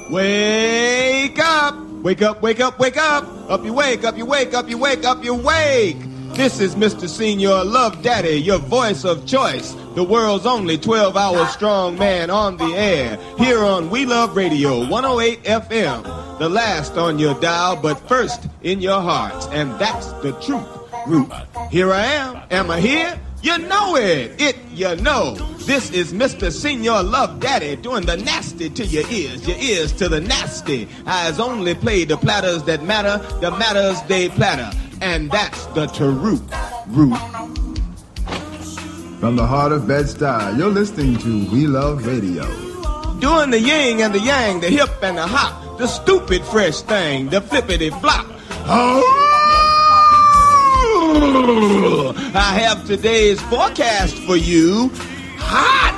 Wake up! Wake up, wake up, wake up! Up you wake, up you wake, up you wake, up you wake! This is Mr. Senior Love Daddy, your voice of choice. The world's only 12-hour strong man on the air. Here on We Love Radio 108 FM. The last on your dial, but first in your hearts. And that's the truth. Root. Here I am. Am I here? You know it. You know. This is Mr. Senior Love Daddy doing the nasty to your ears to the nasty. Eyes only play the platters that matter, the matters they platter. And that's the Tarut Root. From the heart of Bed-Stuy, you're listening to We Love Radio. Doing the yin and the yang, the hip and the hop, the stupid fresh thing, the flippity flop. Oh! I have today's forecast for you. Hot!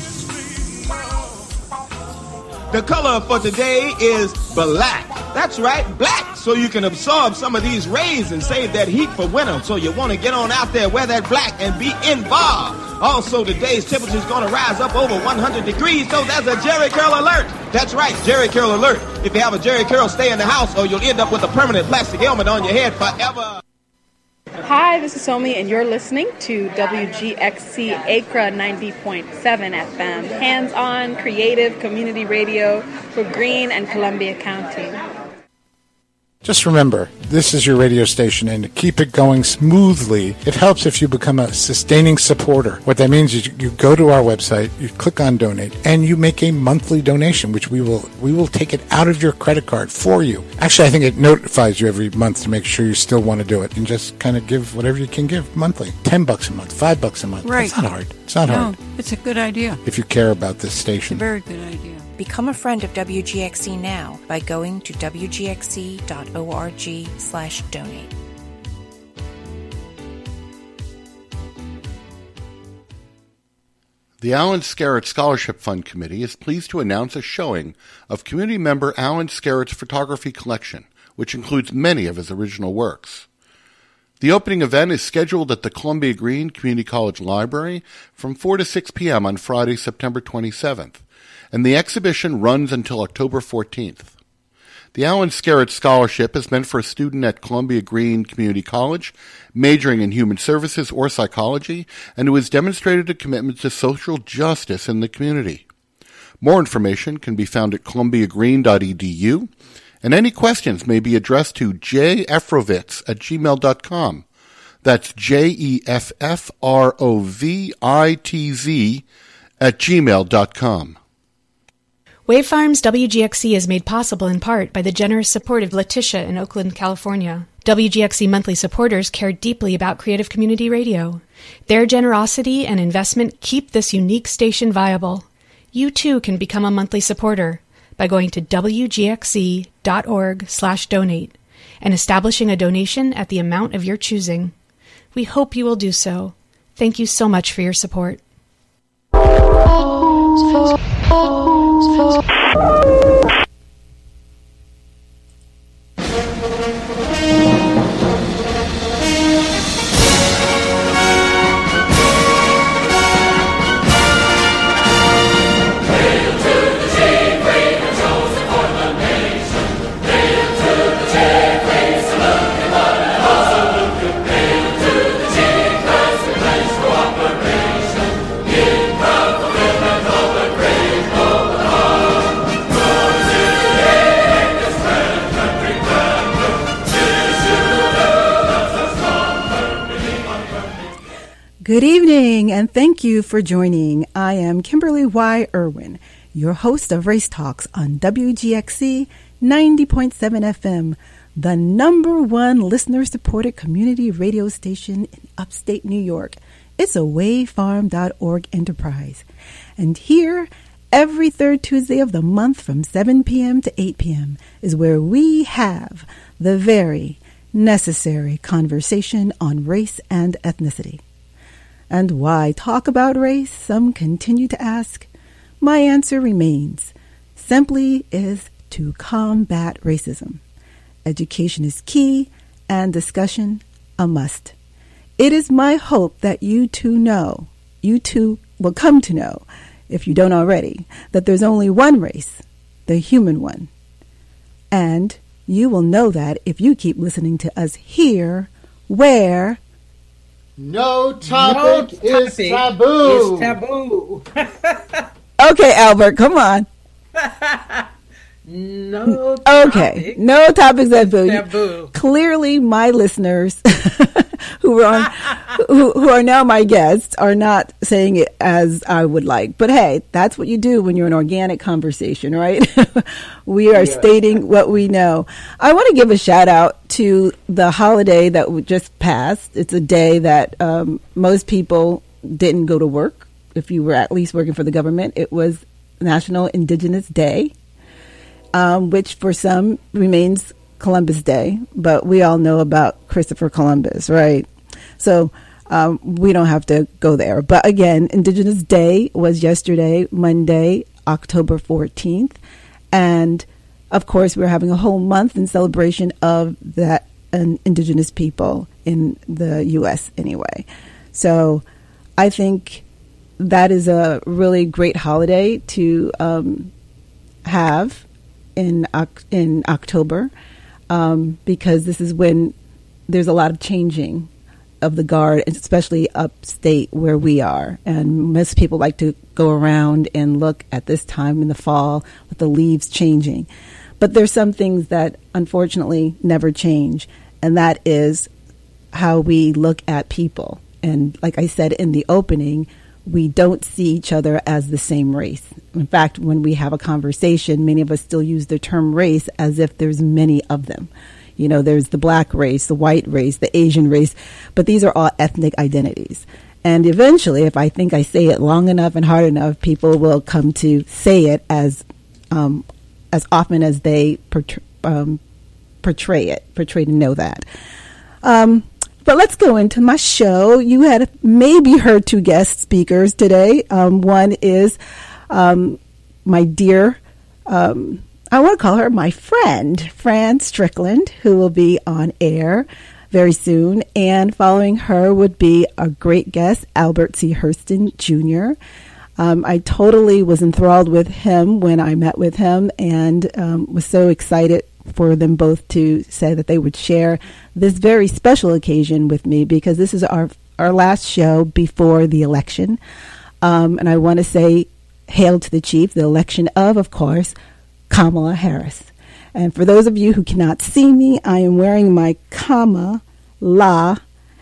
The color for today is black. That's right, black, so you can absorb some of these rays and save that heat for winter. So you want to get on out there, wear that black, and be involved. Also, today's temperature is going to rise up over 100 degrees, so there's a Jerry Curl alert. That's right, Jerry Curl alert. If you have a Jerry Curl, stay in the house, or you'll end up with a permanent plastic helmet on your head forever. Hi, this is Somi, and you're listening to WGXC Acra 90.7 FM, hands-on, creative community radio for Greene and Columbia County. Just remember, this is your radio station, and to keep it going smoothly, it helps if you become a sustaining supporter. What that means is you go to our website, you click on donate, and you make a monthly donation, which we will take it out of your credit card for you. Actually, I think it notifies you every month to make sure you still want to do it, and just kind of give whatever you can give monthly. $10 a month, $5 a month. Right. It's not hard. It's not hard. It's a good idea. If you care about this station. It's a very good idea. Become a friend of WGXC now by going to wgxc.org/donate. The Alan Skerritt Scholarship Fund Committee is pleased to announce a showing of community member Alan Skerritt's photography collection, which includes many of his original works. The opening event is scheduled at the Columbia Greene Community College Library from 4 to 6 p.m. on Friday, September 27th. And the exhibition runs until October 14th. The Alan Skerritt Scholarship is meant for a student at Columbia Greene Community College, majoring in human services or psychology, and who has demonstrated a commitment to social justice in the community. More information can be found at columbiagreene.edu, and any questions may be addressed to jeffrovitz@gmail.com. That's jeffrovitz@gmail.com. Wave Farms WGXC is made possible in part by the generous support of Letitia in Oakland, California. WGXC monthly supporters care deeply about creative community radio. Their generosity and investment keep this unique station viable. You too can become a monthly supporter by going to wgxc.org/donate and establishing a donation at the amount of your choosing. We hope you will do so. Thank you so much for your support. Good evening, and thank you for joining. I am Kimberly Y. Irwin, your host of Race Talks on WGXC 90.7 FM, the #1 listener-supported community radio station in upstate New York. It's a wavefarm.org enterprise. And here, every third Tuesday of the month from 7 p.m. to 8 p.m. is where we have the very necessary conversation on race and ethnicity. And why talk about race? Some continue to ask. My answer remains, simply is to combat racism. Education is key and discussion a must. It is my hope that you too will come to know, if you don't already, that there's only one race the human one. And you will know that if you keep listening to us here, where no topic is taboo. Is taboo. Okay, Albert, come on. No okay, no topics taboo. Taboo. Clearly, my listeners who are now my guests are not saying it as I would like. But hey, that's what you do when you're an organic conversation, right? We are stating what we know. I want to give a shout out to the holiday that just passed. It's a day that most people didn't go to work. If you were at least working for the government, it was National Indigenous Day. Which for some remains Columbus Day, but we all know about Christopher Columbus, right? So we don't have to go there. But again, Indigenous Day was yesterday, Monday, October 14th. And of course, we're having a whole month in celebration of that Indigenous people in the U.S. anyway. So I think that is a really great holiday to have in October, because this is when there's a lot of changing of the guard, especially upstate where we are. And most people like to go around and look at this time in the fall with the leaves changing. But there's some things that unfortunately never change, and that is how we look at people. And like I said in the opening, we don't see each other as the same race. In fact, when we have a conversation, many of us still use the term race as if there's many of them. You know, there's the black race, the white race, the Asian race, but these are all ethnic identities. And eventually, if I think I say it long enough and hard enough, people will come to say it as often as they portray to know that. But let's go into my show. You had maybe heard two guest speakers today. One is my dear, I want to call her my friend, Fran Strickland, who will be on air very soon. And following her would be a great guest, Albert C. Hurston Jr. I totally was enthralled with him when I met with him, and was so excited for them both to say that they would share this very special occasion with me, because this is our last show before the election. And I want to say hail to the chief, the election of course, Kamala Harris. And for those of you who cannot see me, I am wearing my Kamala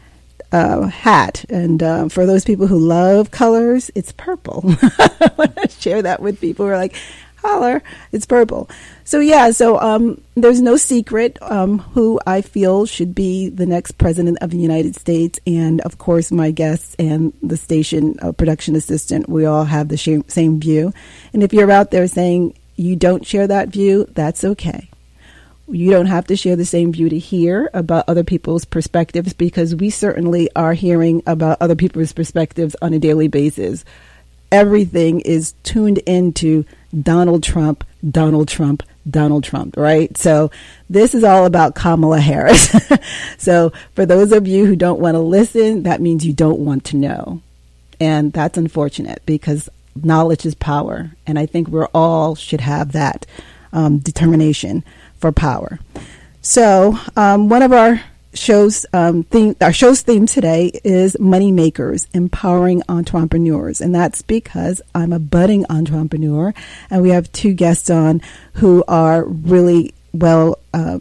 hat. And for those people who love colors, it's purple. I want to share that with people who are like, holler, it's purple. So there's no secret who I feel should be the next president of the United States. And of course, my guests and the station production assistant, we all have the same view. And if you're out there saying you don't share that view, that's okay. You don't have to share the same view to hear about other people's perspectives, because we certainly are hearing about other people's perspectives on a daily basis. Everything is tuned into Donald Trump, Donald Trump, Donald Trump, right? So this is all about Kamala Harris. So for those of you who don't want to listen, that means you don't want to know. And that's unfortunate, because knowledge is power. And I think we're all should have that determination for power. So one of our show's theme today is Money Makers, Empowering Entrepreneurs. And that's because I'm a budding entrepreneur, and we have two guests on who are really well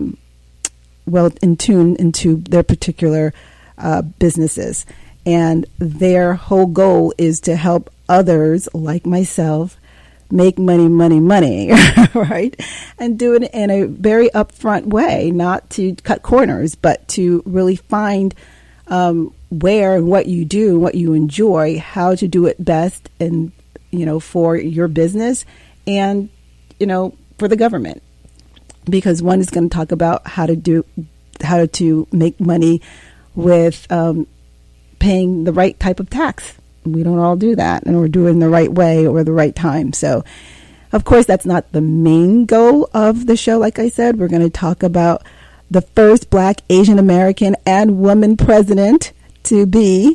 in tune into their particular businesses. And their whole goal is to help others like myself make money, right? And do it in a very upfront way, not to cut corners, but to really find where and what you do, what you enjoy, how to do it best, and, for your business and, for the government. Because one is going to talk about how to make money with paying the right type of tax. We don't all do that, and we're doing the right way or the right time. So, of course, that's not the main goal of the show. Like I said, we're going to talk about the first Black, Asian American, and woman president to be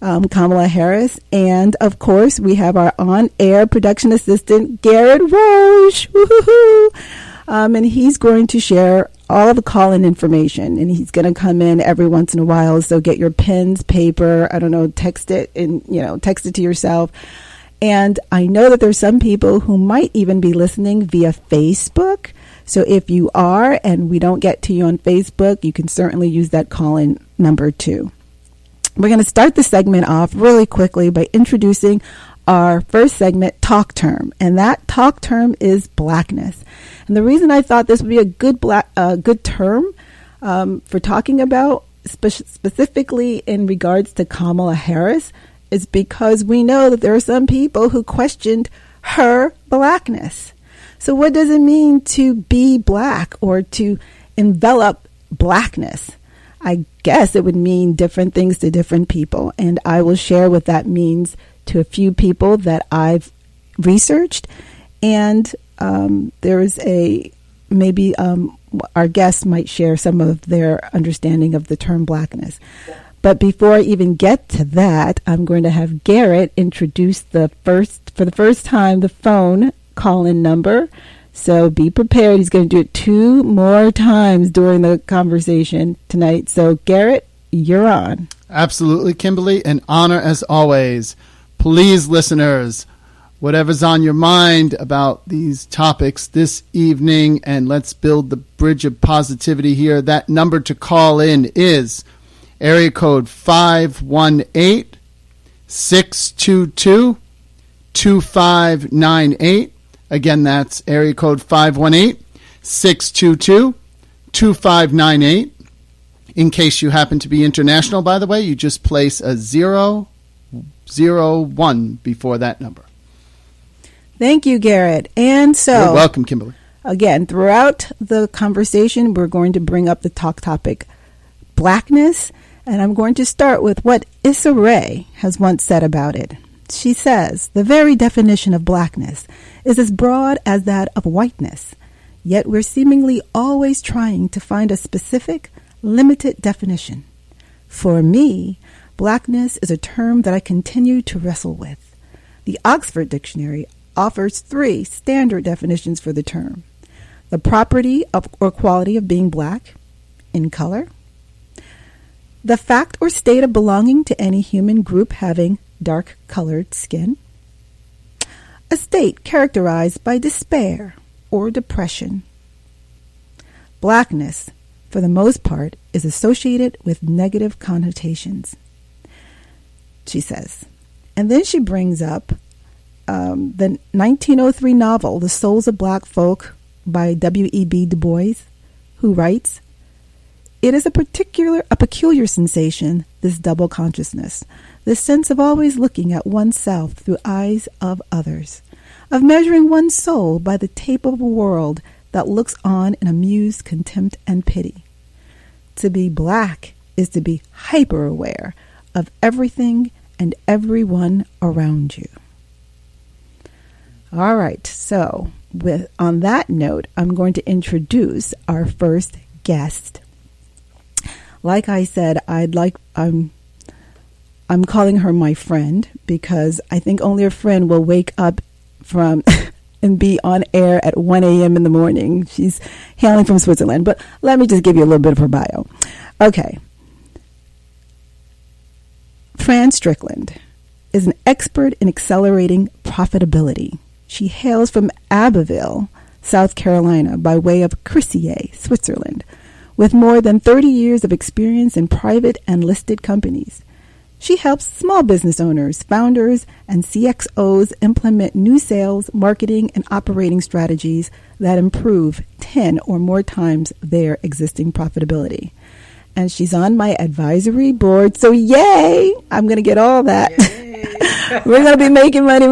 Kamala Harris. And, of course, we have our on-air production assistant, Garrett Roche. Woo-hoo-hoo. And he's going to share all the call-in information. And he's going to come in every once in a while. So get your pens, paper, text it to yourself. And I know that there's some people who might even be listening via Facebook. So if you are and we don't get to you on Facebook, you can certainly use that call-in number too. We're going to start the segment off really quickly by introducing our first segment, Talk Term. And that talk term is blackness. And the reason I thought this would be a good term for talking about, specifically in regards to Kamala Harris, is because we know that there are some people who questioned her blackness. So what does it mean to be black or to envelop blackness? I guess it would mean different things to different people. And I will share what that means to a few people that I've researched. And there is maybe our guests might share some of their understanding of the term blackness. But before I even get to that, I'm going to have Garrett introduce for the first time, the phone call-in number. So be prepared. He's going to do it 2 more times during the conversation tonight. So Garrett, you're on. Absolutely, Kimberly. An honor as always. Please, listeners, whatever's on your mind about these topics this evening, and let's build the bridge of positivity here. That number to call in is area code 518-622-2598. Again, that's area code 518-622-2598. In case you happen to be international, by the way, you just place a 001 before that number. Thank you, Garrett. And so, you're welcome, Kimberly. Again, throughout the conversation, we're going to bring up the talk topic, blackness, and I'm going to start with what Issa Rae has once said about it. She says, the very definition of blackness is as broad as that of whiteness, yet we're seemingly always trying to find a specific, limited definition. For me, blackness is a term that I continue to wrestle with. The Oxford Dictionary offers 3 standard definitions for the term. The property of or quality of being black, in color. The fact or state of belonging to any human group having dark-colored skin. A state characterized by despair or depression. Blackness, for the most part, is associated with negative connotations, she says. And then she brings up the 1903 novel, The Souls of Black Folk by W.E.B. Du Bois, who writes, it is a peculiar sensation, this double consciousness, this sense of always looking at oneself through eyes of others, of measuring one's soul by the tape of a world that looks on in amused contempt and pity. To be black is to be hyper-aware of everything and everyone around you. All right, so on that note, I'm going to introduce our first guest. Like I said, I'm calling her my friend because I think only a friend will wake up from and be on air at 1 a.m. in the morning. She's hailing from Switzerland, but let me just give you a little bit of her bio. Okay. Fran Strickland is an expert in accelerating profitability. She hails from Abbeville, South Carolina, by way of Crissier, Switzerland, with more than 30 years of experience in private and listed companies. She helps small business owners, founders, and CXOs implement new sales, marketing, and operating strategies that improve 10 or more times their existing profitability. And she's on my advisory board, so yay! I'm going to get all that. We're going to be making money.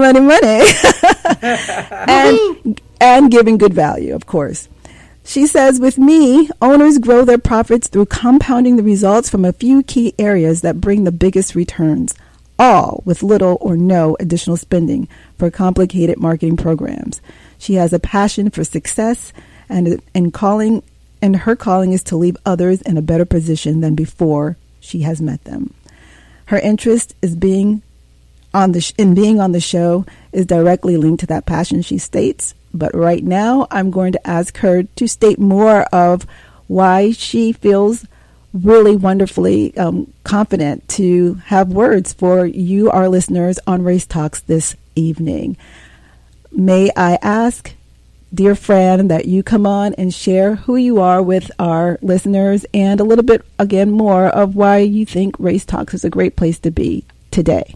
and giving good value, of course. She says, with me, owners grow their profits through compounding the results from a few key areas that bring the biggest returns, all with little or no additional spending for complicated marketing programs. She has a passion for success, and her calling is to leave others in a better position than before she has met them. Her interest is in being on the show is directly linked to that passion, she states. But right now, I'm going to ask her to state more of why she feels really wonderfully confident to have words for you, our listeners, on Race Talks this evening. May I ask, dear friend, that you come on and share who you are with our listeners and a little bit, again, more of why you think Race Talks is a great place to be today.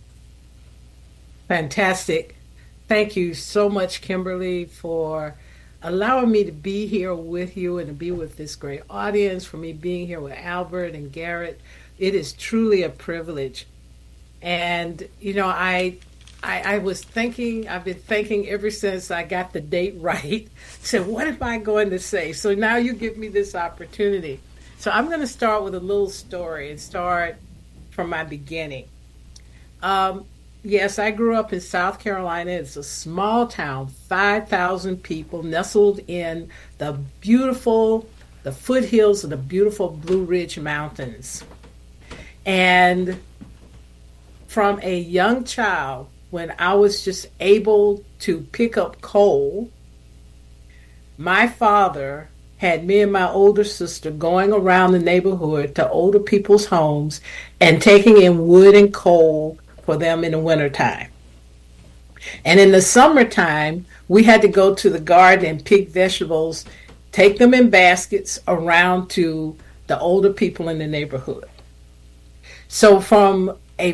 Fantastic. Thank you so much, Kimberly, for allowing me to be here with you and to be with this great audience, for me being here with Albert and Garrett. It is truly a privilege. And, you know, I was thinking, I've been thinking ever since I got the date right. So what am I going to say? So now you give me this opportunity. So I'm going to start with a little story and start from my beginning. Yes, I grew up in South Carolina. It's a small town, 5,000 people, nestled in the foothills of the beautiful Blue Ridge Mountains. And from a young child, when I was just able to pick up coal, my father had me and my older sister going around the neighborhood to older people's homes and taking in wood and coal for them in the wintertime. And in the summertime, we had to go to the garden and pick vegetables, take them in baskets around to the older people in the neighborhood. So from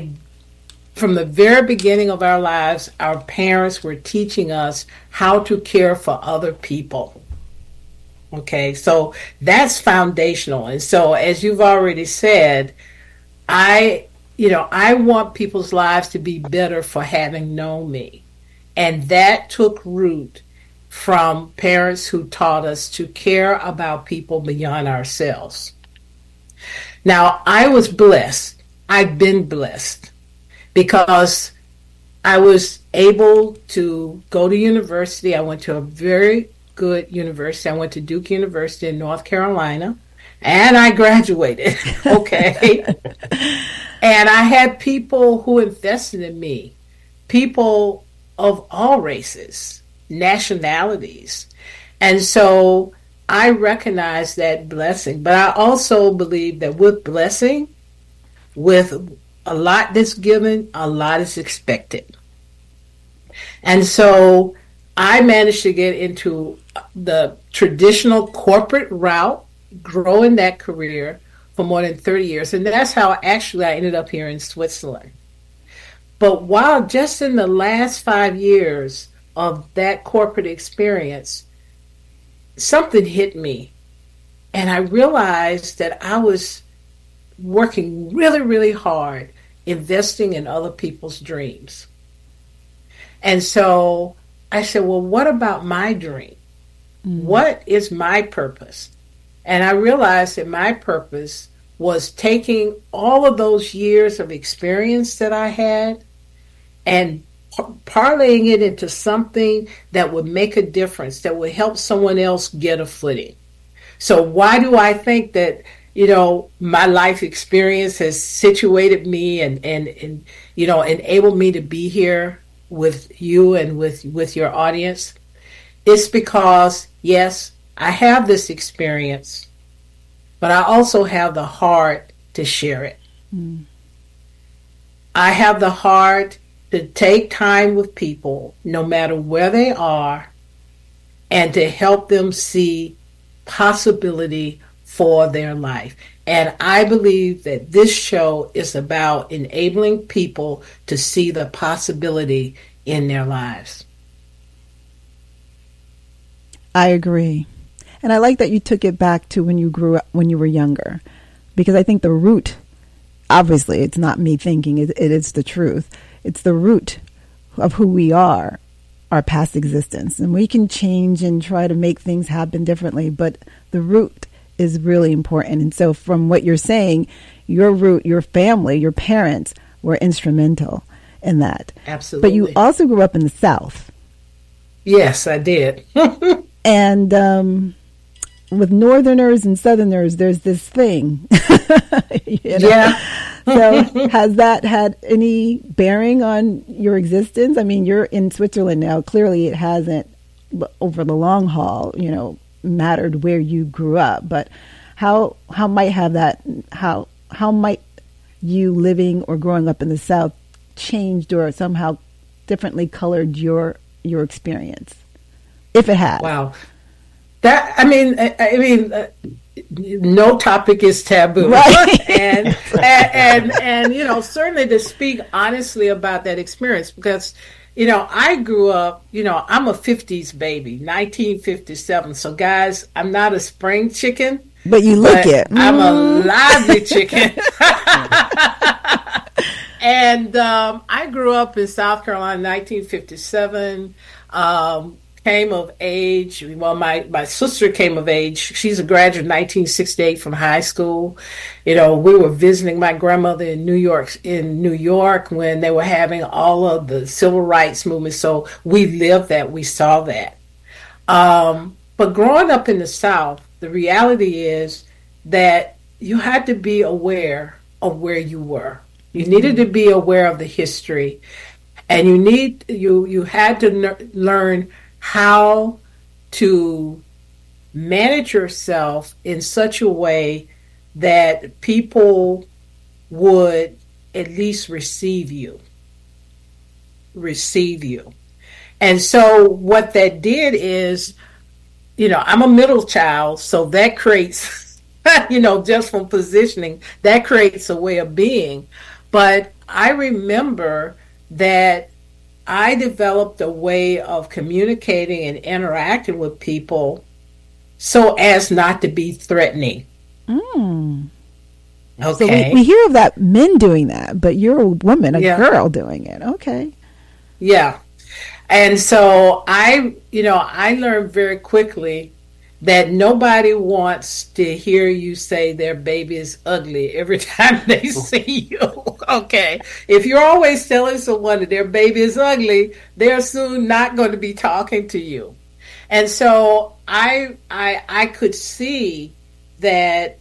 the very beginning of our lives, our parents were teaching us how to care for other people. Okay, so that's foundational. And so, as you've already said, I want people's lives to be better for having known me. And that took root from parents who taught us to care about people beyond ourselves. Now, I was blessed. I've been blessed because I was able to go to university. I went to a very good university. I went to Duke University in North Carolina, and I graduated. Okay. And I had people who invested in me, people of all races, nationalities. And so I recognize that blessing. But I also believe that with blessing, with a lot that's given, a lot is expected. And so I managed to get into the traditional corporate route, grow in that career for more than 30 years. And that's how actually I ended up here in Switzerland. But while just in the last 5 years of that corporate experience, something hit me. And I realized that I was working really, really hard, investing in other people's dreams. And so I said, well, what about my dream? What is my purpose? And I realized that my purpose was taking all of those years of experience that I had and parlaying it into something that would make a difference, that would help someone else get a footing. So why do I think that, my life experience has situated me and enabled me to be here with you and with your audience? It's because, yes, I have this experience, but I also have the heart to share it. I have the heart to take time with people, no matter where they are, and to help them see possibility for their life. And I believe that this show is about enabling people to see the possibility in their lives. I agree. And I like that you took it back to when you grew up, when you were younger, because I think the root, obviously it's not me thinking, it is the truth. It's the root of who we are, our past existence. And we can change and try to make things happen differently, but the root is really important. And so from what you're saying, your root, your family, your parents were instrumental in that. Absolutely. But you also grew up in the South. Yes, I did. And with Northerners and Southerners, there's this thing. Yeah. So has that had any bearing on your existence? I mean, you're in Switzerland now. Clearly it hasn't, over the long haul, mattered where you grew up. But how might have that, how might you living or growing up in the South changed or somehow differently colored your experience, if it has? Wow. I mean, no topic is taboo, right? and certainly to speak honestly about that experience, because I grew up. I'm a '50s baby, 1957. So guys, I'm not a spring chicken, but you look it. I'm a lively chicken. And I grew up in South Carolina, 1957. Came of age. Well, my sister came of age. She's a graduate in 1968 from high school. We were visiting my grandmother in New York when they were having all of the civil rights movement. So we lived that. We saw that. But growing up in the South, the reality is that you had to be aware of where you were. You needed to be aware of the history, and you had to learn how to manage yourself in such a way that people would at least receive you. And so what that did is, I'm a middle child, so that creates, just from positioning, that creates a way of being. But I remember that I developed a way of communicating and interacting with people so as not to be threatening. Okay. So we hear of that, men doing that, but you're a woman, a girl doing it. Okay. Yeah. And so I learned very quickly that nobody wants to hear you say their baby is ugly every time they see you. Okay. If you're always telling someone that their baby is ugly, they're soon not going to be talking to you. And so I could see that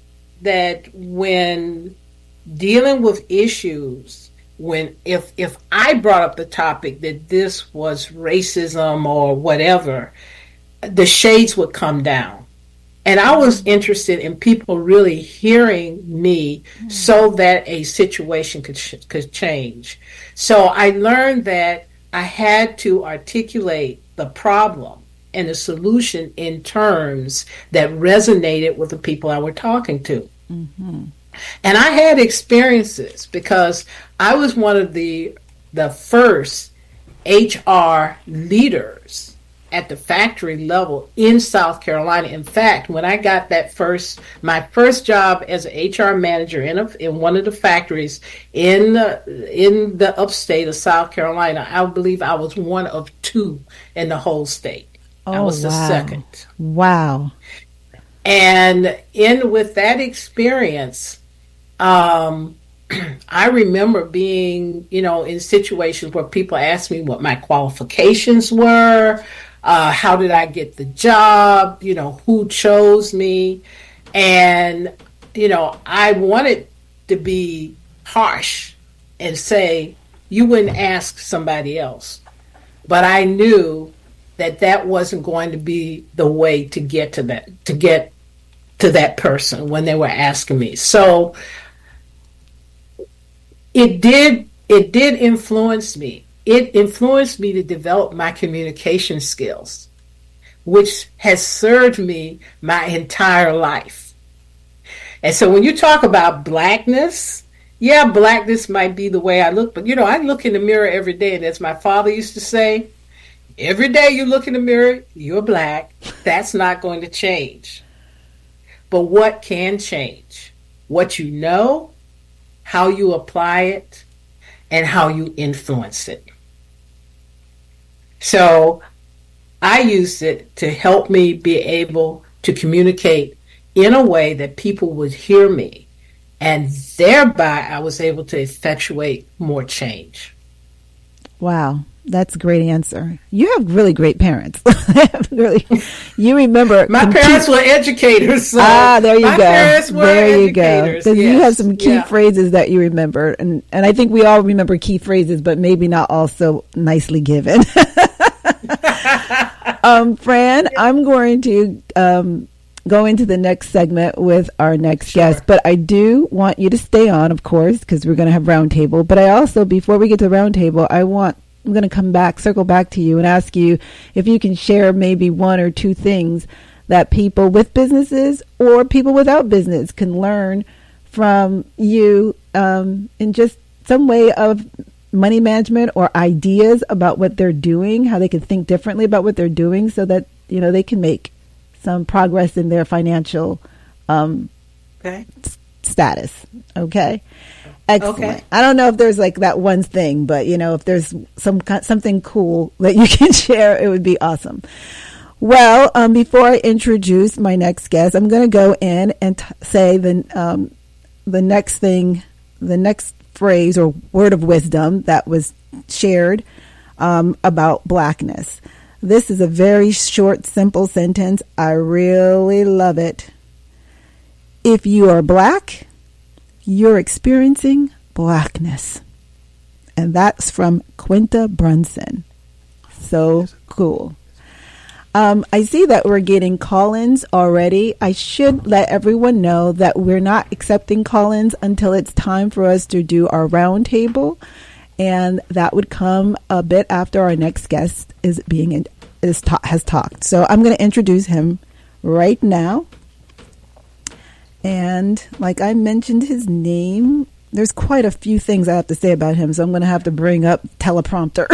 when dealing with issues, if I brought up the topic that this was racism or whatever, the shades would come down. And I was interested in people really hearing me so that a situation could change. So I learned that I had to articulate the problem and the solution in terms that resonated with the people I were talking to. Mm-hmm. And I had experiences because I was one of the first HR leaders at the factory level in South Carolina. In fact, when I got my first job as an HR manager in one of the factories in the upstate of South Carolina, I believe I was one of two in the whole state. I was the second. Wow. And with that experience, I remember being, in situations where people asked me what my qualifications were, how did I get the job, who chose me. And, I wanted to be harsh and say, you wouldn't ask somebody else. But I knew that wasn't going to be the way to get to that person when they were asking me. So it did influence me. It influenced me to develop my communication skills, which has served me my entire life. And so when you talk about blackness, blackness might be the way I look, but I look in the mirror every day, and as my father used to say, every day you look in the mirror, you're black. That's not going to change. But what can change? What you know, how you apply it, and how you influence it. So I used it to help me be able to communicate in a way that people would hear me, and thereby I was able to effectuate more change. Wow. That's a great answer. You have really great parents. Really, you remember. My parents were educators. So there you my go. Parents were there you educators. go. Because yes. you have some key phrases that you remember, and I think we all remember key phrases, but maybe not all so nicely given. Fran, I'm going to go into the next segment with our next guest, but I do want you to stay on, of course, because we're going to have roundtable. But I also, before we get to the roundtable, I'm going to circle back to you and ask you if you can share maybe one or two things that people with businesses or people without business can learn from you in just some way of money management or ideas about what they're doing, how they can think differently about what they're doing so that, they can make some progress in their financial status. Okay. Excellent. Okay. I don't know if there's like that one thing, but if there's something cool that you can share, it would be awesome. Well, before I introduce my next guest, I'm going to go in and say the next phrase or word of wisdom that was shared about Blackness. This is a very short, simple sentence. I really love it. If you are Black, you're experiencing Blackness. And that's from Quinta Brunson. So cool. I see that we're getting call-ins already. I should let everyone know that we're not accepting call-ins until it's time for us to do our roundtable. And that would come a bit after our next guest has talked. So I'm going to introduce him right now. And like I mentioned his name, there's quite a few things I have to say about him, so I'm going to have to bring up teleprompter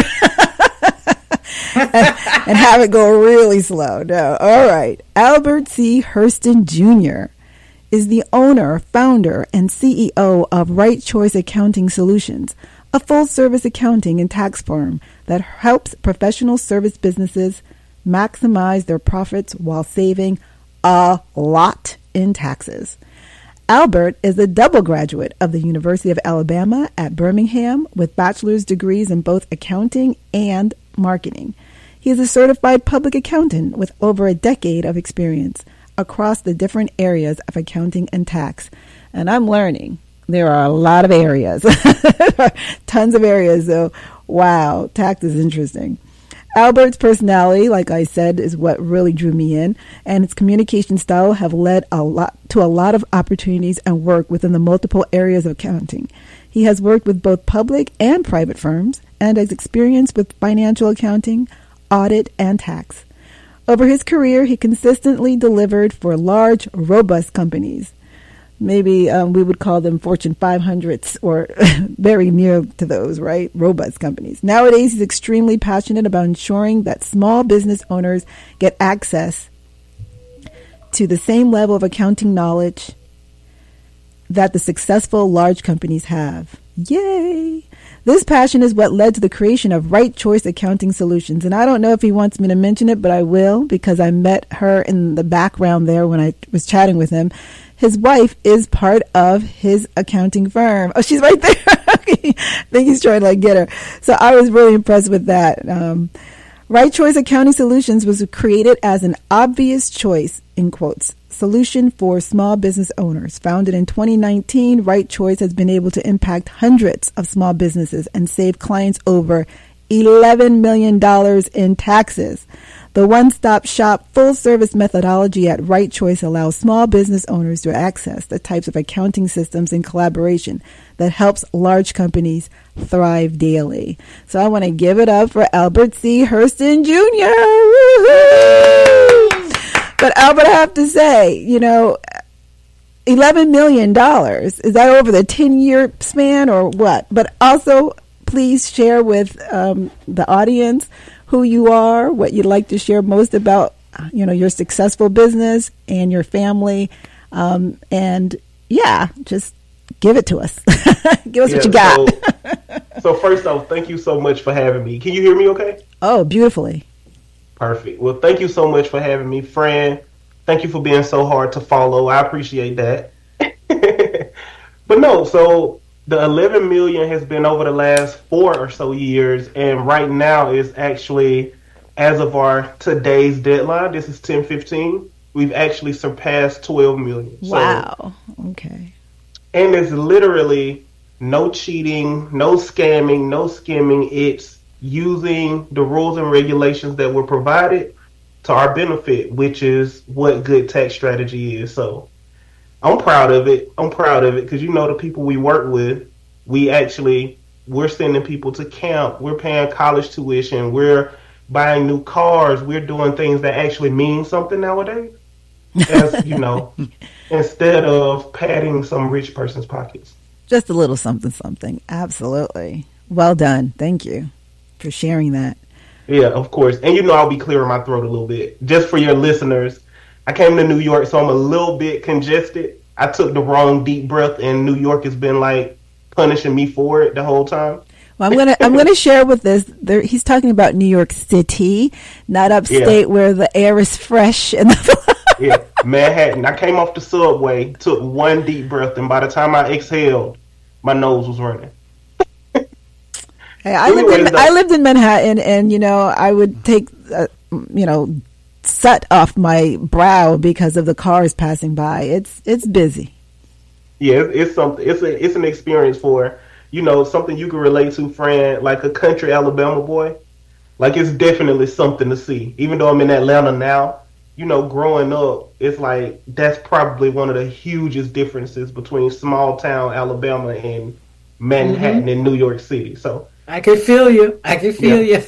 and have it go really slow. No. All right. Albert C. Hurston Jr. is the owner, founder, and CEO of Right Choice Accounting Solutions, a full-service accounting and tax firm that helps professional service businesses maximize their profits while saving a lot in taxes. Albert is a double graduate of the University of Alabama at Birmingham with bachelor's degrees in both accounting and marketing. He is a certified public accountant with over a decade of experience across the different areas of accounting and tax. And I'm learning there are a lot of areas, tons of areas. So, wow, tax is interesting. Albert's personality, like I said, is what really drew me in, and his communication style have led to a lot of opportunities and work within the multiple areas of accounting. He has worked with both public and private firms and has experience with financial accounting, audit, and tax. Over his career, he consistently delivered for large, robust companies. Maybe we would call them Fortune 500s or very near to those, right? Robust companies. Nowadays, he's extremely passionate about ensuring that small business owners get access to the same level of accounting knowledge that the successful large companies have. Yay! This passion is what led to the creation of Right Choice Accounting Solutions. And I don't know if he wants me to mention it, but I will because I met her in the background there when I was chatting with him. His wife is part of his accounting firm. Oh, she's right there. I think he's trying to get her. So I was really impressed with that. Right Choice Accounting Solutions was created as an obvious choice, in quotes, solution for small business owners. Founded in 2019, Right Choice has been able to impact hundreds of small businesses and save clients over $11 million in taxes. The one-stop shop full-service methodology at Right Choice allows small business owners to access the types of accounting systems and collaboration that helps large companies thrive daily. So I want to give it up for Albert C. Hurston Jr. Woo-hoo! But Albert, I have to say, $11 million, is that over the 10-year span or what? But also, please share with the audience who you are, what you'd like to share most about, your successful business and your family. And yeah, just give it to us. Give us what you got. So first off, thank you so much for having me. Can you hear me okay? Oh, beautifully. Perfect. Well, thank you so much for having me. Fran, thank you for being so hard to follow. I appreciate that. But no, so The 11 million has been over the last 4 or so years, and right now is actually, as of our today's deadline, this is 10/15, we've actually surpassed 12 million. Wow. Okay. And it's literally no cheating, no scamming, no skimming. It's using the rules and regulations that were provided to our benefit, which is what good tax strategy is. So I'm proud of it. I'm proud of it because, you know, the people we work with, we're sending people to camp. We're paying college tuition. We're buying new cars. We're doing things that actually mean something nowadays. As you know, instead of padding some rich person's pockets. Just a little something, something. Absolutely. Well done. Thank you for sharing that. Yeah, of course. And you know, I'll be clearing my throat a little bit. Just for your listeners, I came to New York, so I'm a little bit congested. I took the wrong deep breath, and New York has been like punishing me for it the whole time. Well, I'm gonna share with this. He's talking about New York City, not upstate where the air is fresh and yeah, Manhattan. I came off the subway, took one deep breath, and by the time I exhaled, my nose was running. Hey, I lived in Manhattan, and you know, I would take soot off my brow because of the cars passing by. It's busy. Yeah, it's something. It's an experience for, you know, something you can relate to, Fran, like a country Alabama boy. Like, it's definitely something to see. Even though I'm in Atlanta now, you know, growing up, it's like that's probably one of the hugest differences between small town Alabama and Manhattan and New York City. So I can feel you. You.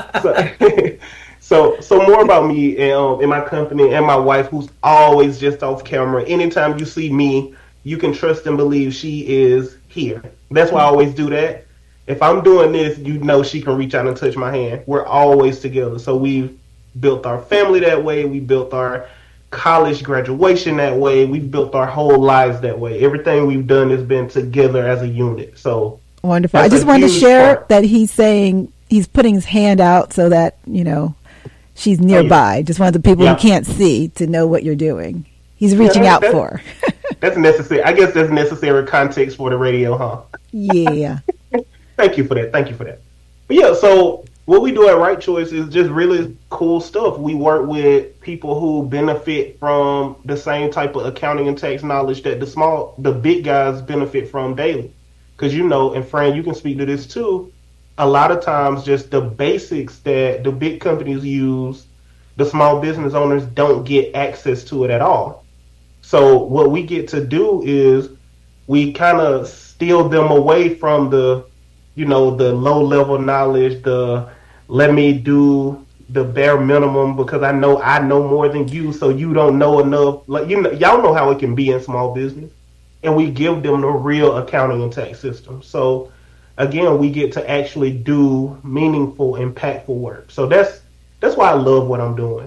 So more about me and my company and my wife, who's always just off camera. Anytime you see me, you can trust and believe she is here. That's why I always do that. If I'm doing this, you know she can reach out and touch my hand. We're always together. So we've built our family that way. We built our college graduation that way. We've built our whole lives that way. Everything we've done has been together as a unit. So wonderful. I just wanted to share that he's saying he's putting his hand out so that, you know, she's nearby. Just wanted the people who can't see to know what you're doing. He's reaching out for. That's necessary. I guess that's necessary context for the radio, huh? Yeah. Thank you for that. But yeah, so what we do at Right Choice is just really cool stuff. We work with people who benefit from the same type of accounting and tax knowledge that the big guys benefit from daily. Because, you know, and Fran, you can speak to this too, a lot of times just the basics that the big companies use, the small business owners don't get access to it at all. So what we get to do is we kind of steal them away from the, you know, the low level knowledge, the let me do the bare minimum because I know more than you, so you don't know enough. Like, you know, y'all know how it can be in small business, and we give them the real accounting and tax system. So again, we get to actually do meaningful, impactful work. So that's why I love what I'm doing.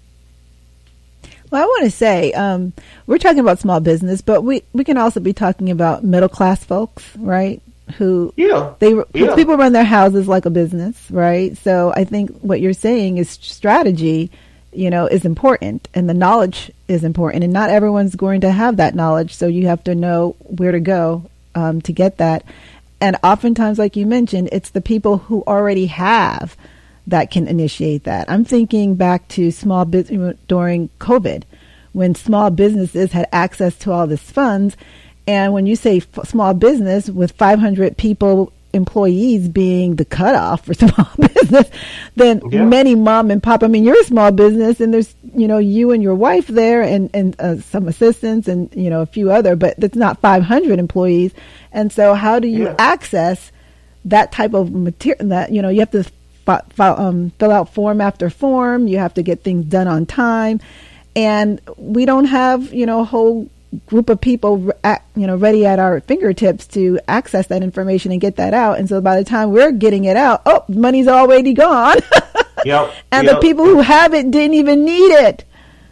Well, I want to say, we're talking about small business, but we can also be talking about middle class folks, right? Who people run their houses like a business, right? So I think what you're saying is strategy, you know, is important, and the knowledge is important, and not everyone's going to have that knowledge. So you have to know where to go to get that. And oftentimes, like you mentioned, it's the people who already have that can initiate that. I'm thinking back to small business during COVID, when small businesses had access to all this funds. And when you say small business with 500 people, employees being the cutoff for small business, then many mom and pop, I mean, you're a small business and there's, you know, you and your wife there and some assistants and, you know, a few other, but it's not 500 employees. And so how do you access that type of material that, you know, you have to fill out form after form. You have to get things done on time. And we don't have, you know, a whole group of people, you know, ready at our fingertips to access that information and get that out. And so by the time we're getting it out, money's already gone. And the people who have it didn't even need it.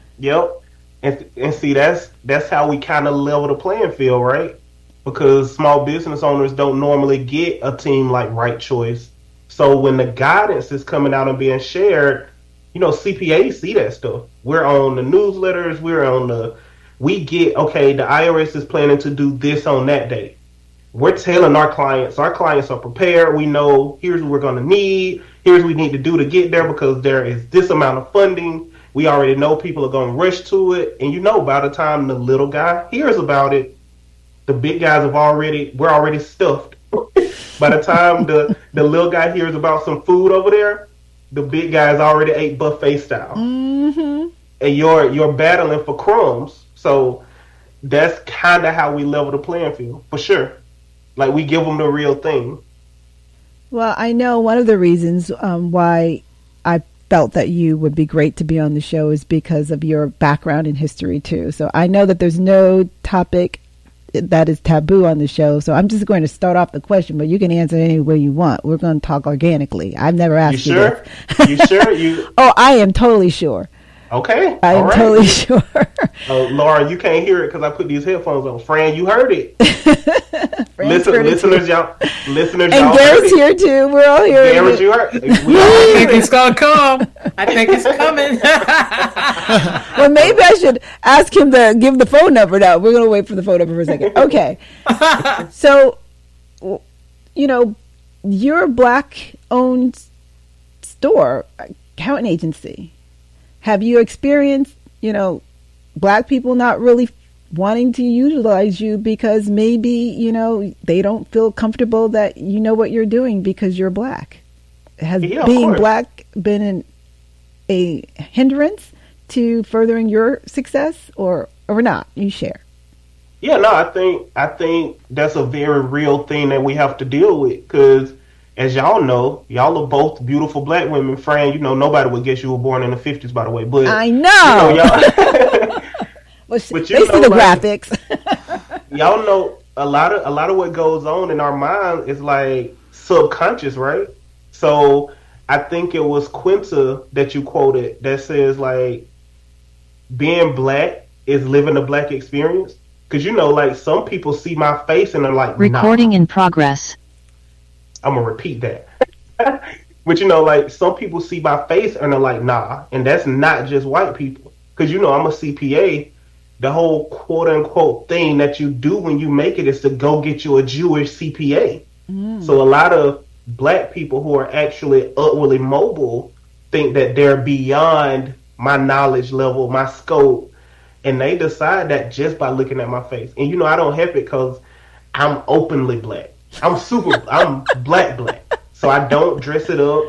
And see, that's how we kind of level the playing field, right? Because small business owners don't normally get a team like Right Choice. So when the guidance is coming out and being shared, you know, CPAs see that stuff. We're on the newsletters. We get, okay, the IRS is planning to do this on that day. we're telling our clients are prepared. We know here's what we're going to need. Here's what we need to do to get there because there is this amount of funding. We already know people are going to rush to it. And you know, by the time the little guy hears about it, the big guys we're already stuffed. By the time the little guy hears about some food over there, the big guys already ate buffet style. Mm-hmm. And you're battling for crumbs. So that's kind of how we level the playing field, for sure. Like, we give them the real thing. Well, I know one of the reasons why I felt that you would be great to be on the show is because of your background in history, too. So I know that there's no topic that is taboo on the show. So I'm just going to start off the question, but you can answer any way you want. We're going to talk organically. I've never asked you this. You sure? Oh, I am totally sure. Okay. I am totally sure. Laura, you can't hear it because I put these headphones on. Fran, you heard it. Listeners, y'all. And Garrett's here too. We're all here. Garrett, you heard. I think it's gonna come. I think it's coming. Well, maybe I should ask him to give the phone number now. We're gonna wait for the phone number for a second. Okay. So, you know, you're a Black-owned store, accounting agency. Have you experienced, you know, Black people not really wanting to utilize you because maybe, you know, they don't feel comfortable that you know what you're doing because you're Black? Has being Black been a hindrance to furthering your success or not? You share. Yeah, no, I think that's a very real thing that we have to deal with because, as y'all know, y'all are both beautiful Black women. Fran, you know, nobody would guess you were born in the 50s, by the way. But I know. You know y'all, well, they see the graphics. Y'all know a lot of what goes on in our mind is like subconscious, right? So I think it was Quinta that you quoted that says like being Black is living the Black experience. Because you know, like some people see my face and they're like, recording in progress. I'm gonna repeat that. But you know, like some people see my face and they're like, nah. And that's not just white people. Because you know, I'm a CPA. The whole quote unquote thing that you do when you make it is to go get you a Jewish CPA. So a lot of Black people who are actually upwardly mobile think that they're beyond my knowledge level, my scope. And they decide that just by looking at my face. And you know, I don't have it because I'm openly Black. I'm black. So I don't dress it up.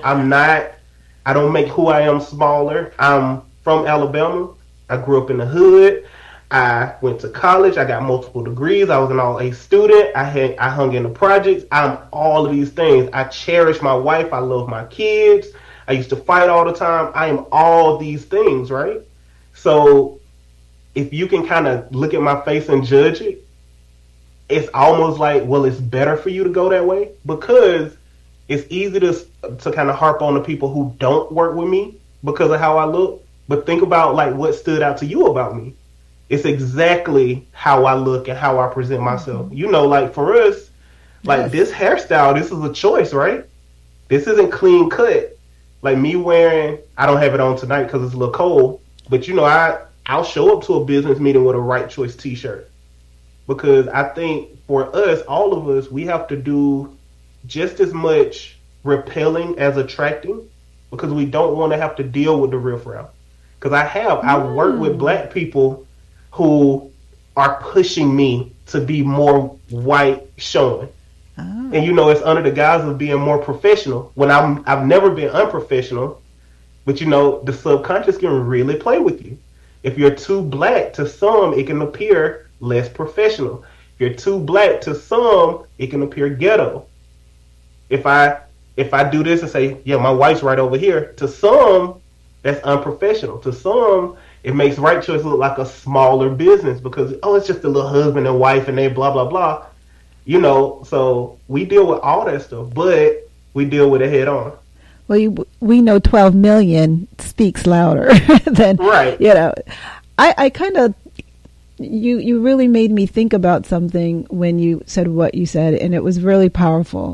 I don't make who I am smaller. I'm from Alabama. I grew up in the hood. I went to college. I got multiple degrees. I was an all-A student. I hung in the projects. I'm all of these things. I cherish my wife. I love my kids. I used to fight all the time. I am all these things, right? So if you can kind of look at my face and judge it, it's almost like, well, it's better for you to go that way because it's easy to kind of harp on the people who don't work with me because of how I look. But think about like what stood out to you about me. It's exactly how I look and how I present myself. You know, like for us, like this hairstyle, this is a choice, right? This isn't clean cut. Like me wearing, I don't have it on tonight because it's a little cold. But you know, I'll show up to a business meeting with a Right Choice t-shirt. Because I think for us, all of us, we have to do just as much repelling as attracting because we don't want to have to deal with the riffraff. Because I work with Black people who are pushing me to be more white showing. Oh. And you know, it's under the guise of being more professional when I've never been unprofessional, but you know, the subconscious can really play with you. If you're too Black to some, it can appear less professional. If you're too Black to some, it can appear ghetto. If I do this and say, yeah, my wife's right over here, to some, that's unprofessional. To some, it makes Right Choice look like a smaller business because, oh, it's just a little husband and wife and they blah, blah, blah. You know, so we deal with all that stuff, but we deal with it head on. Well, we know 12 million speaks louder than, right. You know, I kind of, you really made me think about something when you said what you said, and it was really powerful.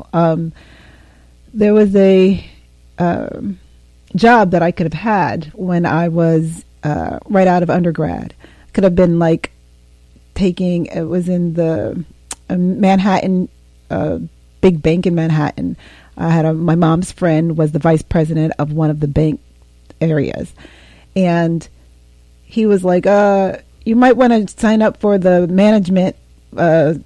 There was a job that I could have had when I was right out of undergrad. Could have been like it was in the Manhattan a big bank in Manhattan. I had my mom's friend was the vice president of one of the bank areas, and he was like, you might want to sign up for the management, bank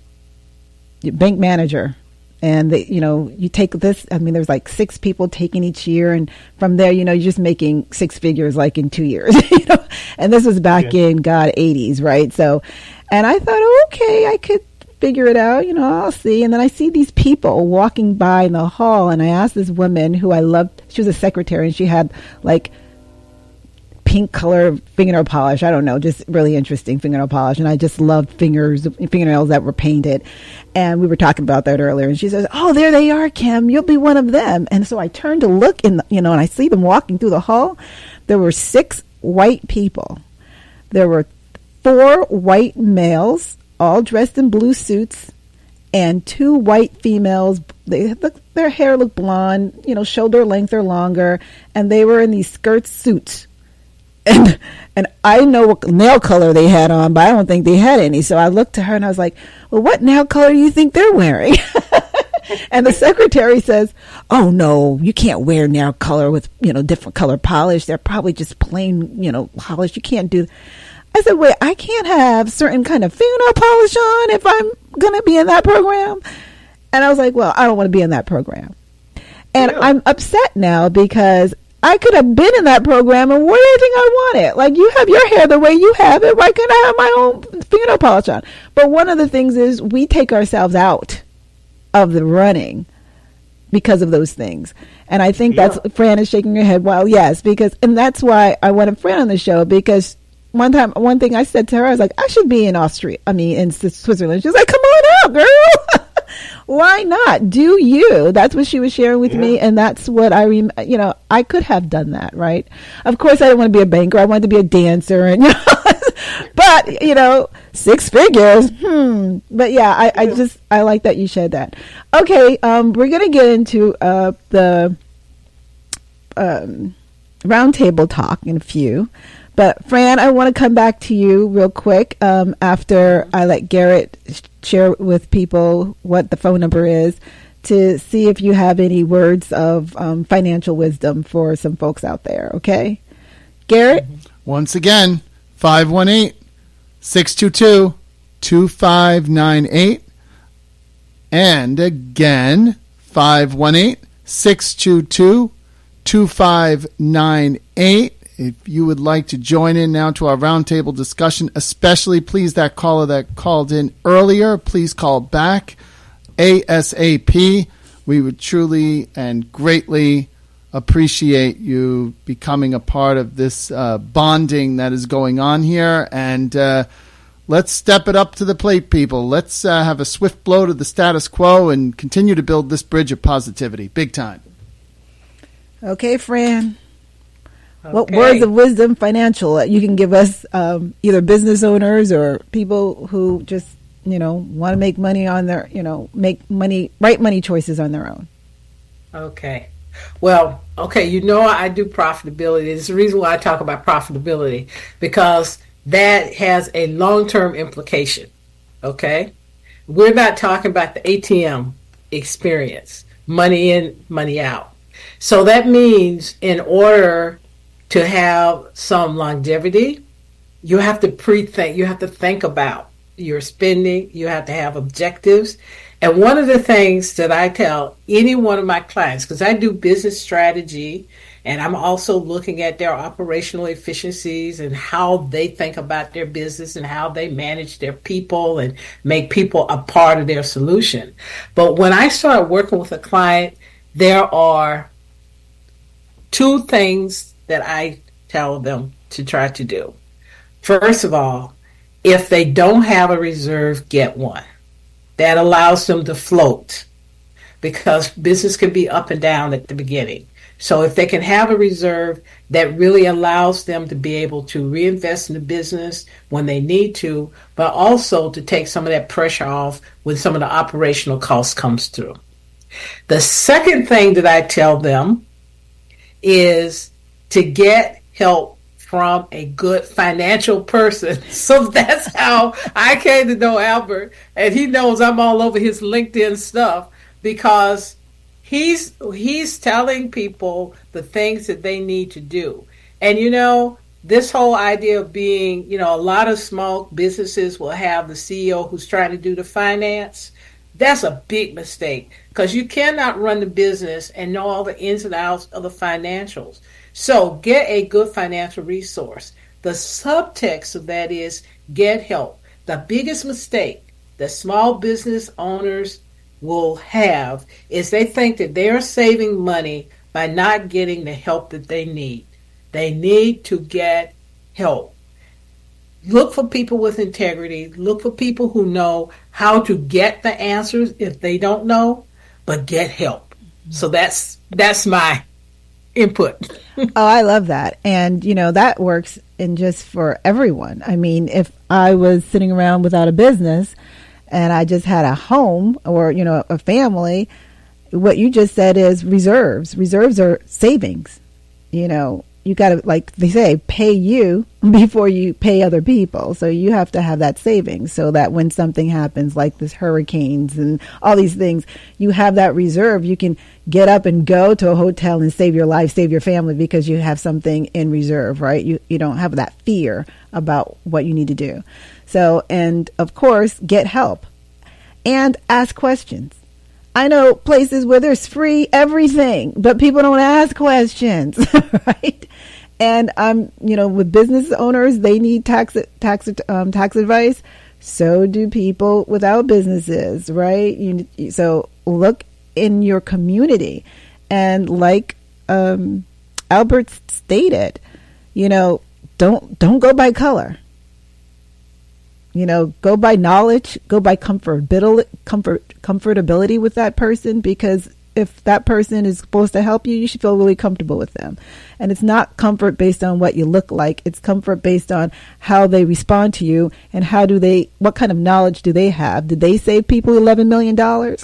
manager. And you take this, I mean, there's like 6 people taking each year. And from there, you're just making 6 figures like in 2 years, and this was back in 80s. Right. So, and I thought, okay, I could figure it out, I'll see. And then I see these people walking by in the hall, and I asked this woman who I loved, she was a secretary, and she had like pink color fingernail polish. I don't know, just really interesting fingernail polish. And I just loved fingernails that were painted. And we were talking about that earlier. And she says, oh, there they are, Kim. You'll be one of them. And so I turned to look and I see them walking through the hall. There were 6 white people. There were 4 white males, all dressed in blue suits, and 2 white females. Their hair looked blonde, shoulder length or longer. And they were in these skirt suits. And I know what nail color they had on, but I don't think they had any. So I looked to her and I was like, well, what nail color do you think they're wearing? And the secretary says, oh, no, you can't wear nail color with, different color polish. They're probably just plain, polish. You can't do. I said, wait, I can't have certain kind of fingernail polish on if I'm going to be in that program. And I was like, well, I don't want to be in that program. And I'm upset now because I could have been in that program and wore anything I wanted. Like, you have your hair the way you have it. Why couldn't I have my own fingernail polish on? But one of the things is we take ourselves out of the running because of those things. And I think that's, Fran is shaking her head. Well, yes, and that's why I wanted Fran on the show, because one thing I said to her, I was like, I should be in in Switzerland. She's like, come on out, girl. Why not? Do you? That's what she was sharing with me, and that's what I could have done that, right? Of course, I didn't want to be a banker. I wanted to be a dancer, and but 6 figures. But yeah, I like that you shared that. Okay, we're gonna get into the roundtable talk in a few. But Fran, I want to come back to you real quick after I let Garrett share with people what the phone number is, to see if you have any words of financial wisdom for some folks out there. Okay, Garrett? Once again, 518-622-2598. And again, 518-622-2598. If you would like to join in now to our roundtable discussion, especially please that caller that called in earlier, please call back ASAP. We would truly and greatly appreciate you becoming a part of this bonding that is going on here. And let's step it up to the plate, people. Let's have a swift blow to the status quo and continue to build this bridge of positivity. Big time. Okay, Fran. Okay. What words of wisdom financial you can give us, either business owners or people who just, want to make money on their, right money choices on their own? Okay. Well, I do profitability. It's the reason why I talk about profitability, because that has a long-term implication. Okay. We're not talking about the ATM experience, money in, money out. So that means in order to have some longevity, you have to pre-think. You have to think about your spending. You have to have objectives. And one of the things that I tell any one of my clients, because I do business strategy, and I'm also looking at their operational efficiencies and how they think about their business and how they manage their people and make people a part of their solution. But when I start working with a client, there are 2 things that I tell them to try to do. First of all, if they don't have a reserve, get one. That allows them to float, because business can be up and down at the beginning. So if they can have a reserve, that really allows them to be able to reinvest in the business when they need to, but also to take some of that pressure off when some of the operational costs comes through. The second thing that I tell them is to get help from a good financial person. So that's how I came to know Albert, and he knows I'm all over his LinkedIn stuff because he's telling people the things that they need to do. And this whole idea of being, a lot of small businesses will have the CEO who's trying to do the finance. That's a big mistake because you cannot run the business and know all the ins and outs of the financials. So get a good financial resource. The subtext of that is get help. The biggest mistake that small business owners will have is they think that they're saving money by not getting the help that they need. They need to get help. Look for people with integrity. Look for people who know how to get the answers if they don't know, but get help. So that's my input. Oh, I love that. And, that works in just for everyone. I mean, if I was sitting around without a business and I just had a home or, a family, what you just said is reserves. Reserves are savings. You got to, like they say, pay you before you pay other people. So you have to have that savings so that when something happens, like this hurricanes and all these things, you have that reserve. You can get up and go to a hotel and save your life, save your family because you have something in reserve, right? You don't have that fear about what you need to do. So, and of course, get help and ask questions. I know places where there's free everything, but people don't ask questions, right? And with business owners, they need tax advice. So do people without businesses, right? So look in your community, and like Albert stated, don't go by color. Go by knowledge, go by comfortability with that person, because if that person is supposed to help you, you should feel really comfortable with them. And it's not comfort based on what you look like. It's comfort based on how they respond to you and what kind of knowledge do they have? Did they save people $11 million?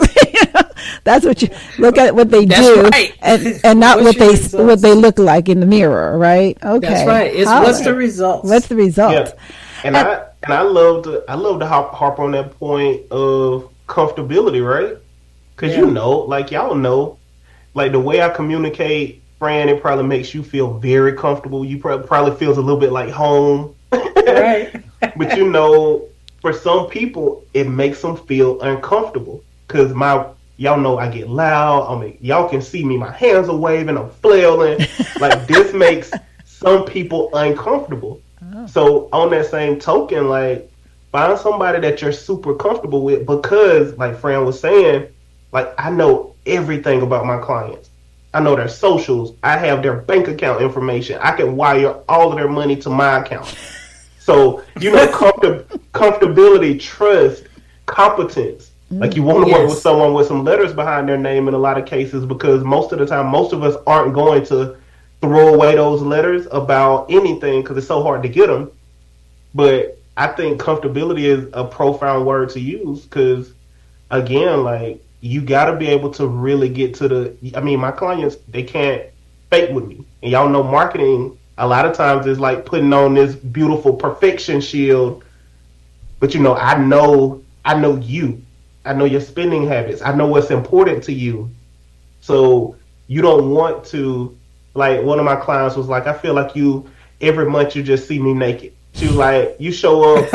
That's what you look at, what they do, right. and not what they look like in the mirror, right? Okay. That's right. It's what's the result? What's the result? Yeah. And I love to harp on that point of comfortability, right? Because y'all know, like the way I communicate, Fran, it probably makes you feel very comfortable. You probably feels a little bit like home, right? But for some people, it makes them feel uncomfortable because y'all know I get loud. Y'all can see me, my hands are waving, I'm flailing. Like this makes some people uncomfortable. So on that same token, like find somebody that you're super comfortable with, because like Fran was saying, like I know everything about my clients. I know their socials. I have their bank account information. I can wire all of their money to my account. So, comfortability, trust, competence. Like you want to work with someone with some letters behind their name in a lot of cases, because most of the time, most of us aren't going to throw away those letters about anything because it's so hard to get them. But I think comfortability is a profound word to use because, again, like you got to be able to really get to my clients, they can't fake with me. And y'all know marketing a lot of times is like putting on this beautiful perfection shield. But, I know you. I know your spending habits. I know what's important to you. So you don't want to, like one of my clients was like, I feel like every month you just see me naked. She was like, you show up,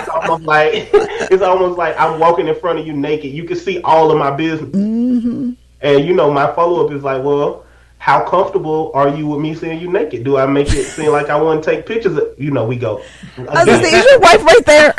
it's almost like I'm walking in front of you naked. You can see all of my business. Mm-hmm. And, my follow-up is like, well, how comfortable are you with me seeing you naked? Do I make it seem like I want to take pictures of, we go. I was going to say, is your wife right there?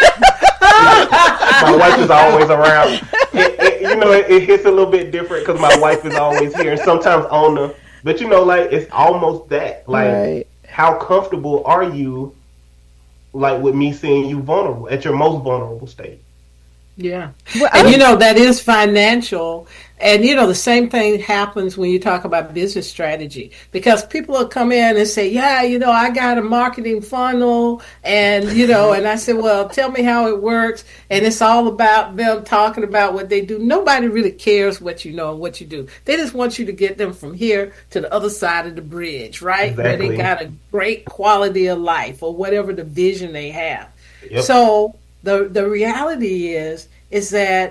My wife is always around. It hits a little bit different because my wife is always here. And sometimes but it's almost that. Like, right. How comfortable are you, like, with me seeing you vulnerable, at your most vulnerable state? Yeah. Well, and that is financial. And the same thing happens when you talk about business strategy, because people will come in and say, yeah, I got a marketing funnel, and and I said, well, tell me how it works. And it's all about them talking about what they do. Nobody really cares what you know and what you do. They just want you to get them from here to the other side of the bridge, right? Exactly. Where they got a great quality of life or whatever the vision they have. Yep. So the reality is that,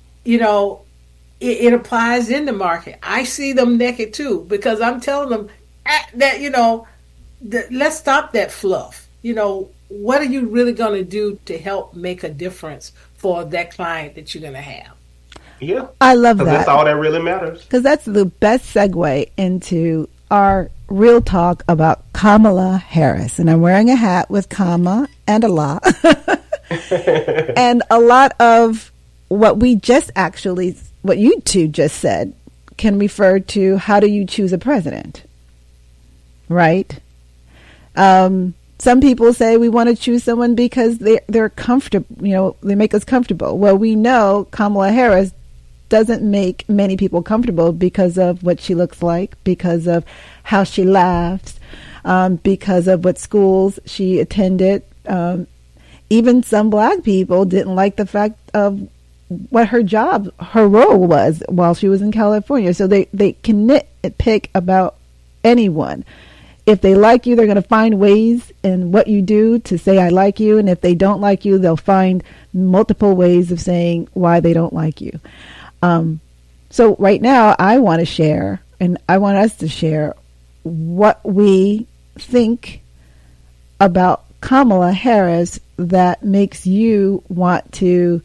it applies in the market. I see them naked too, because I'm telling them that, let's stop that fluff. What are you really going to do to help make a difference for that client that you're going to have? Yeah. I love that. That's all that really matters. Because that's the best segue into our real talk about Kamala Harris. And I'm wearing a hat with Kama and Allah. And a lot of what you two just said can refer to how do you choose a president, right? Some people say we want to choose someone because they're comfortable, they make us comfortable. Well, we know Kamala Harris doesn't make many people comfortable because of what she looks like, because of how she laughs, because of what schools she attended. Even some black people didn't like the fact of what her role was while she was in California. So they can nitpick about anyone. If they like you, they're going to find ways in what you do to say, I like you. And if they don't like you, they'll find multiple ways of saying why they don't like you. So right now I want to share, and I want us to share what we think about Kamala Harris that makes you want to,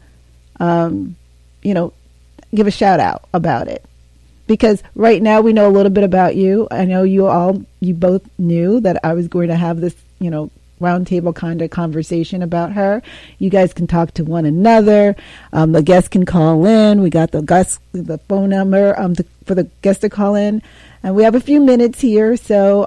give a shout out about it. Because right now we know a little bit about you. I know you both knew that I was going to have this, roundtable kind of conversation about her. You guys can talk to one another. The guests can call in. We got the phone number for the guest to call in. And we have a few minutes here. So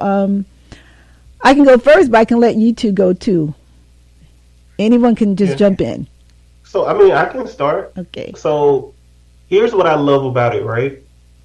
I can go first, but I can let you two go too. Anyone can just jump in. So, I can start. Okay. So here's what I love about it, right?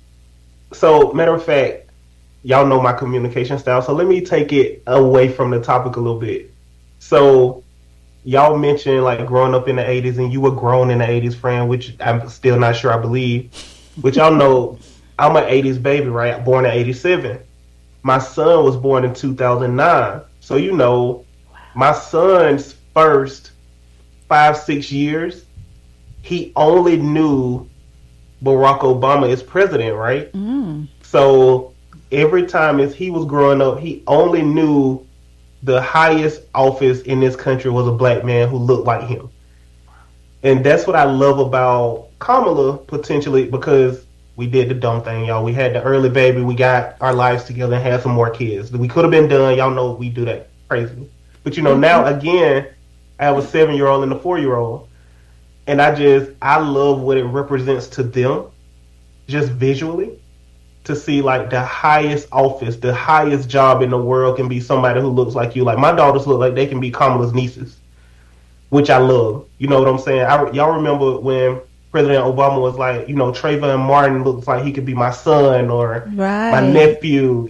So, matter of fact, y'all know my communication style, so let me take it away from the topic a little bit. So, y'all mentioned, like, growing up in the 80s, and you were grown in the 80s, friend, which I'm still not sure I believe. Which y'all know, I'm an 80s baby, right? Born in 87. My son was born in 2009. So, my son's first 5-6 years, he only knew Barack Obama is president, right? So every time as he was growing up, he only knew the highest office in this country was a black man who looked like him. And that's what I love about Kamala, potentially, because we did the dumb thing, y'all. We had the early baby, we got our lives together and had some more kids. We could have been done. Y'all know we do that crazy. But now again, I have a 7-year-old and a 4-year-old. And I love what it represents to them, just visually, to see like the highest office, the highest job in the world can be somebody who looks like you. Like my daughters look like they can be Kamala's nieces, which I love. You know what I'm saying? Y'all remember when President Obama was like, Trayvon Martin looks like he could be my son or my nephew.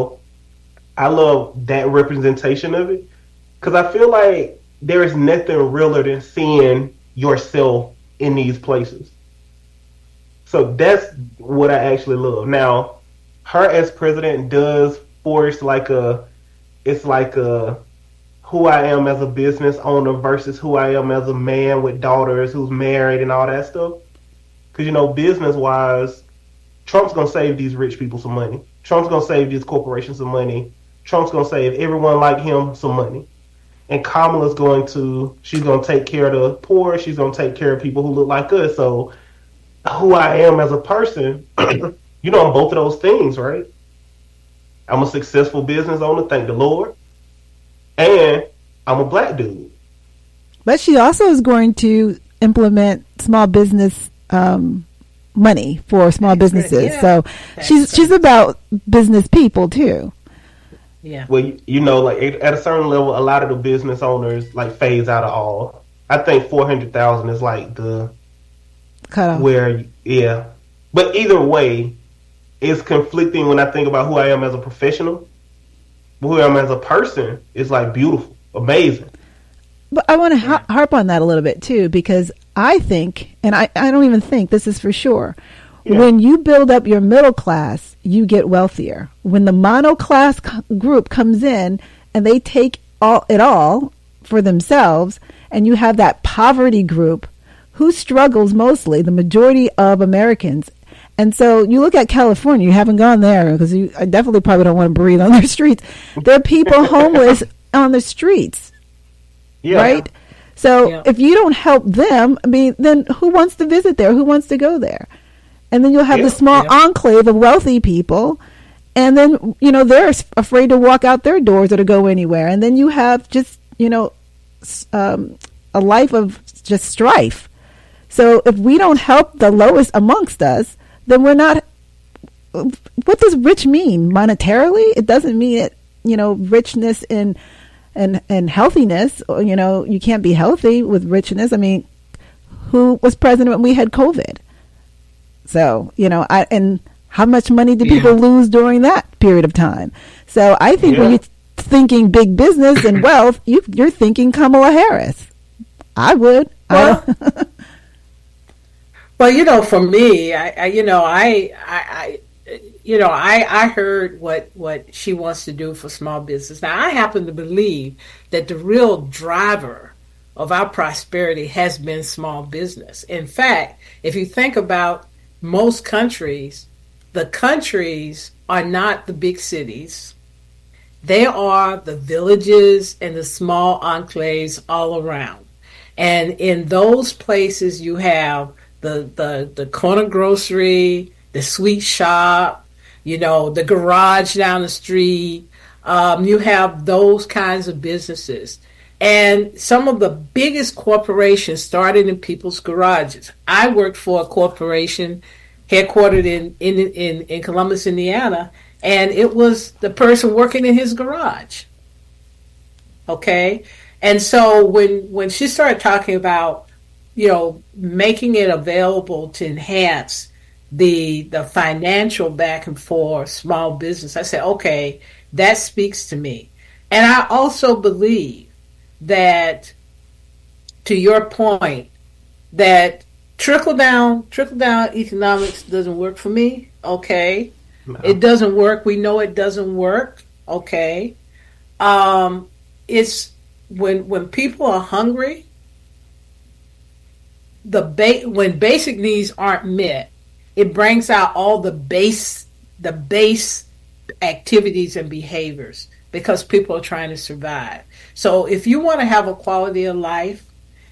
I love that representation of it because I feel like there is nothing realer than seeing yourself in these places. So that's what I actually love. Now, her as president does force who I am as a business owner versus who I am as a man with daughters who's married and all that stuff. Because, business-wise, Trump's going to save these rich people some money. Trump's going to save these corporations some money. Trump's going to save everyone like him some money. And Kamala's she's going to take care of the poor. She's going to take care of people who look like us. So who I am as a person, I'm both of those things, right? I'm a successful business owner, thank the Lord. And I'm a black dude. But she also is going to implement small business money for small businesses. Yeah. So she's about business people too. Yeah. Well, like at a certain level, a lot of the business owners like phase out of all. I think 400,000 is like the cut off. Where, yeah. But either way, it's conflicting when I think about who I am as a professional. But who I am as a person is like beautiful, amazing. But I want to harp on that a little bit too, because I think, and I don't even think, this is for sure, when you build up your middle class, you get wealthier. When the mono class group comes in and they take it all for themselves, and you have that poverty group who struggles mostly, the majority of Americans. And so you look at California, you haven't gone there because I definitely probably don't want to breathe on their streets. There are people homeless on the streets, right? So if you don't help them, I mean, then who wants to visit there? Who wants to go there? And then you'll have the small enclave of wealthy people. And then, you know, they're afraid to walk out their doors or to go anywhere. And then you have just, you know, a life of just strife. So if we don't help the lowest amongst us, then we're not. What does rich mean monetarily? It doesn't mean it, you know, richness and healthiness. Or, you know, you can't be healthy with richness. I mean, who was president when we had COVID? So, you know, and how much money did people lose during that period of time? So I think when you're thinking big business and wealth, you're thinking Kamala Harris. I would. Well, well, you know, for me, I heard what she wants to do for small business. Now, I happen to believe that the real driver of our prosperity has been small business. In fact, if you think about most countries, the countries are not the big cities. They are the villages and the small enclaves all around. And in those places, you have the corner grocery, the sweet shop, you know, the garage down the street. You have those kinds of businesses. And some of the biggest corporations started in people's garages. I worked for a corporation headquartered in Columbus, Indiana, and it was the person working in his garage. Okay? And so when she started talking about, you know, making it available to enhance the financial back and forth small business, I said, okay, that speaks to me. And I also believe that, to your point, that trickle down economics doesn't work for me. Okay, no. It doesn't work. We know it doesn't work. Okay, it's when people are hungry, when basic needs aren't met, it brings out all the base activities and behaviors because people are trying to survive. So if you want to have a quality of life,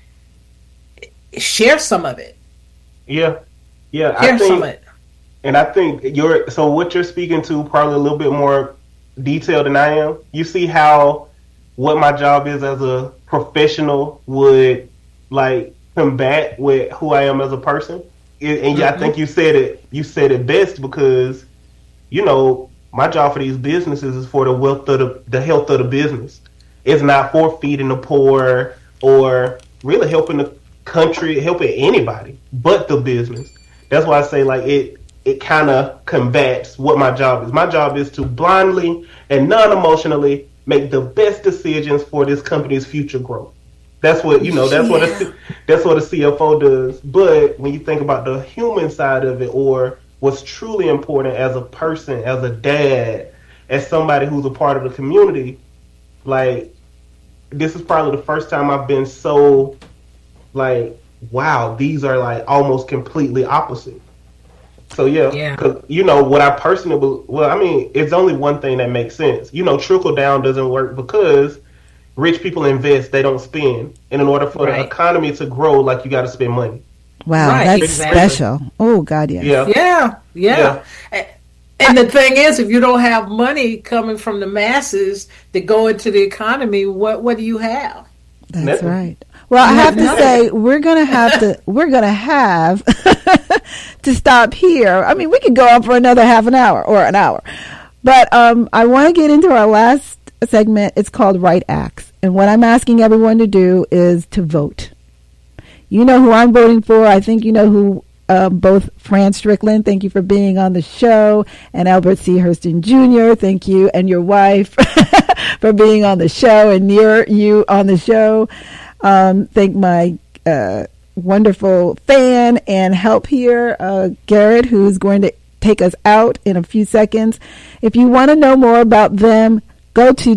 share some of it. Yeah. Share some of it. And I think what you're speaking to probably a little bit more detailed than I am. You see how what my job is as a professional would like combat with who I am as a person. And I think you said it best, because, you know, my job for these businesses is for the health of the business. It's not for feeding the poor or really helping the country, helping anybody but the business. That's why I say like it kind of combats what my job is. My job is to blindly and non-emotionally make the best decisions for this company's future growth. That's what, you know, that's what a CFO does. But when you think about the human side of it, or what's truly important as a person, as a dad, as somebody who's a part of the community, like, this is probably the first time I've been so, like, wow, these are, like, almost completely opposite. So, yeah, because, you know, what I personally, it's only one thing that makes sense. You know, trickle down doesn't work because rich people invest, they don't spend. And in order for the economy to grow, like, you got to spend money. Wow, that's special. Oh, God, yeah. Yeah. And the thing is, if you don't have money coming from the masses that go into the economy, what do you have? That's right. Well, I have to say, we're gonna have to stop here. I mean, we could go on for another half an hour or an hour, but I want to get into our last segment. It's called Right Acts, and what I'm asking everyone to do is to vote. You know who I'm voting for. I think you know who. Both Fran Strickland, thank you for being on the show, and Albert C. Hurston Jr., thank you, and your wife for being on the show, and near you on the show. Thank my wonderful fan and help here, Garrett, who's going to take us out in a few seconds. If you want to know more about them, go to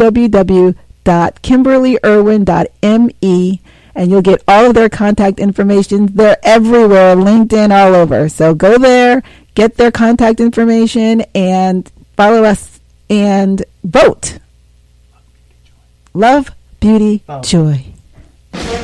www.kimberlyirwin.me. and you'll get all of their contact information. They're everywhere, LinkedIn, all over. So go there, get their contact information, and follow us and vote. Love, beauty, joy.